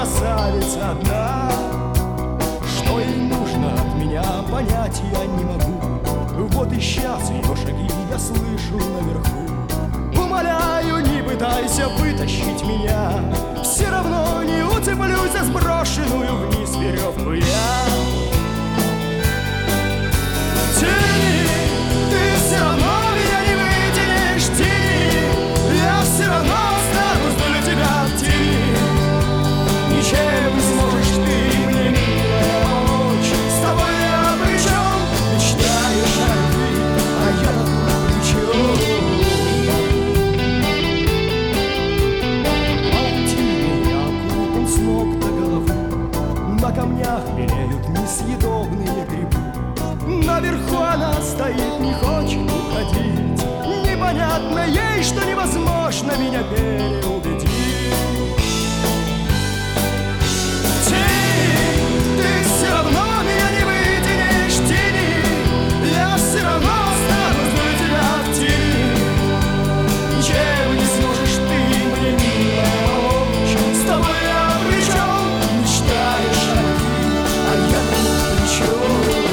красавица одна. Что ей нужно от меня, понять я не могу. Вот и сейчас ее шаги я слышу наверху. Умоляю, не пытайся вытащить меня, все равно не уцеплюсь за сброшенную вниз веревку я. Тяни, ты все равно меня не вытянешь, тяни, я все равно останусь для тебя в тени. Ничем не сможешь ты мне, милая, помочь. С тобой я при чем? Мечтаешь о любви, а я тут при чем? Паутиной я окутан с ног до головы, на камнях белеют несъедобные грибы. Наверху она стоит, не хочет уходить. Непонятно ей, что невозможно меня переубедить. Тяни, ты все равно меня не вытянешь, тяни, я все равно останусь для тебя в тени. Ничем не сможешь ты мне, милая, помочь. С тобой я при чем? Мечтаешь о любви, а я тут при чем?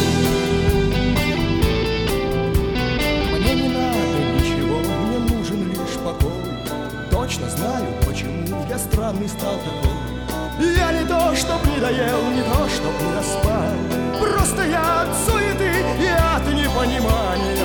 Точно знаю, почему я странный стал такой. Я не то, чтоб не доел, не то, чтоб не доспал. Просто я от суеты и от непонимания